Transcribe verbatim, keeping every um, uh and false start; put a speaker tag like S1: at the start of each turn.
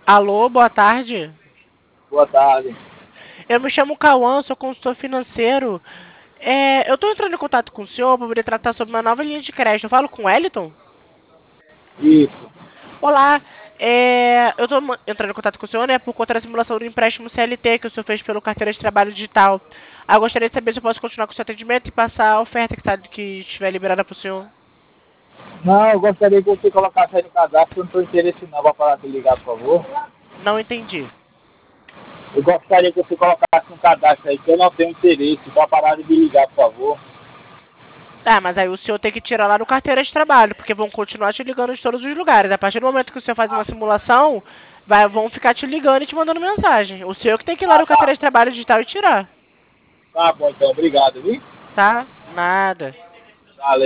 S1: Alô, boa tarde.
S2: Boa tarde.
S1: Eu me chamo Cauã, sou consultor financeiro. É, eu estou entrando em contato com o senhor para poder tratar sobre uma nova linha de crédito. Eu falo com o Wellington?
S2: Isso.
S1: Olá, é, eu estou entrando em contato com o senhor, né, por conta da simulação do empréstimo C L T que o senhor fez pelo carteira de trabalho digital. Ah, eu gostaria de saber se eu posso continuar com o seu atendimento e passar a oferta que, tá, que estiver liberada para o senhor.
S2: Não, eu gostaria que você colocasse aí no cadastro, eu não estou interessado não, para parar de ligar, por favor.
S1: Não entendi.
S2: Eu gostaria que você colocasse no cadastro aí, que eu não tenho interesse, para parar de me ligar, por favor.
S1: Tá, mas aí o senhor tem que tirar lá no carteira de trabalho, porque vão continuar te ligando de todos os lugares. A partir do momento que o senhor faz uma simulação, vai, vão ficar te ligando e te mandando mensagem. O senhor que tem que ir lá
S2: Ah,
S1: no carteira
S2: tá.
S1: de trabalho digital e tirar,
S2: Tá bom, então, obrigado, viu?
S1: tá? Nada.
S2: Valeu.